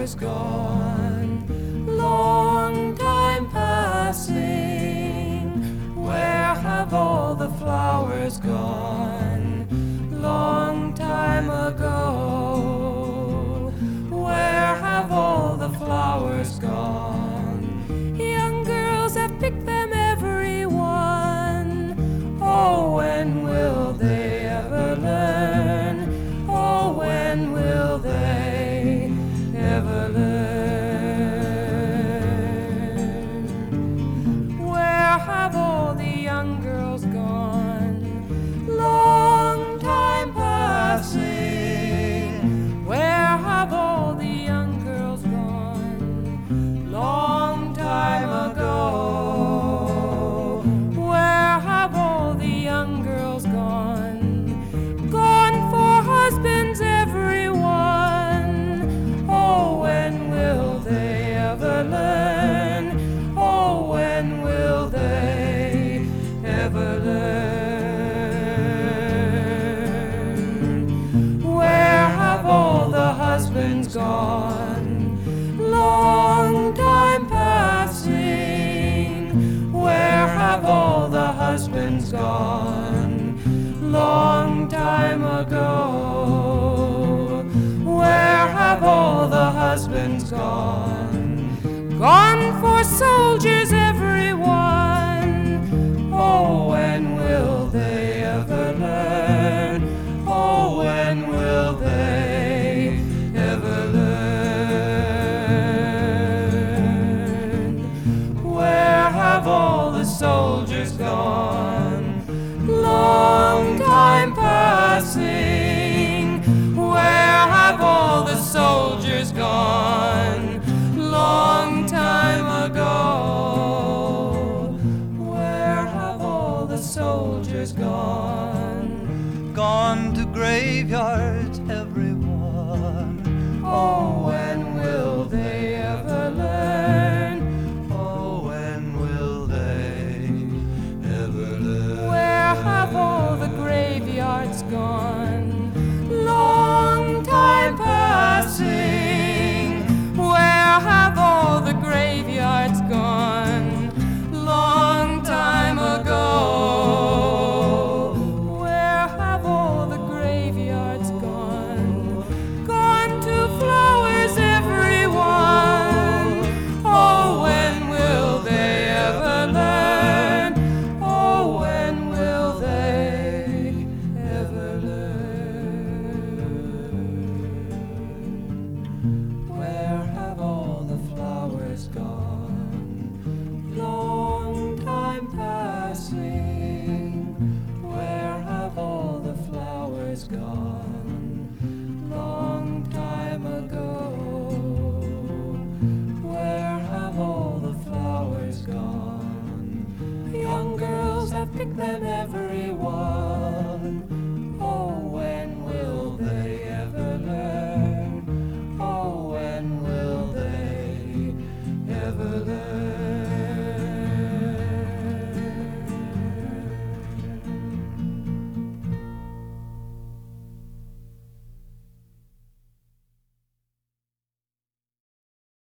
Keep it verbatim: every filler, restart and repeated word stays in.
flowers gone? Long time passing, where have all the flowers gone? Long time ago, where have all the flowers gone? Young girls have picked them every one. Oh, when will they ever learn? Oh, when will they ever learn? Where have all the young girls gone? Long time passing, where have all the young girls gone? Long time ago, where have all the young girls gone? Gone for husbands, everyone. Oh, when will they ever learn? Oh, when will they ever learn? Where have all the husbands gone? Long time passing, where have all the husbands gone? Long time ago, where have all the husbands gone? Gone for soldiers, everyone. Oh, when will they ever learn? Oh, when will they ever learn? Where have all the soldiers gone? Long time passing, where have all the soldiers gone? Long time ago, where have all the soldiers gone? Gone to graveyards, everyone. Oh, when will they ever learn? Oh, when will they ever learn? Where have all the graveyards gone? Long time passing, where have all the graveyards gone? Long time ago, where have all the graveyards gone? Gone to flowers, everyone. Oh, when will they ever learn? Oh, when will they ever learn? Where have all the flowers gone? Long time passing, where have all the flowers gone? Long time ago, where have all the flowers gone? Young girls have picked them every one. Oh, when will they ever learn? Oh, when will they ever learn?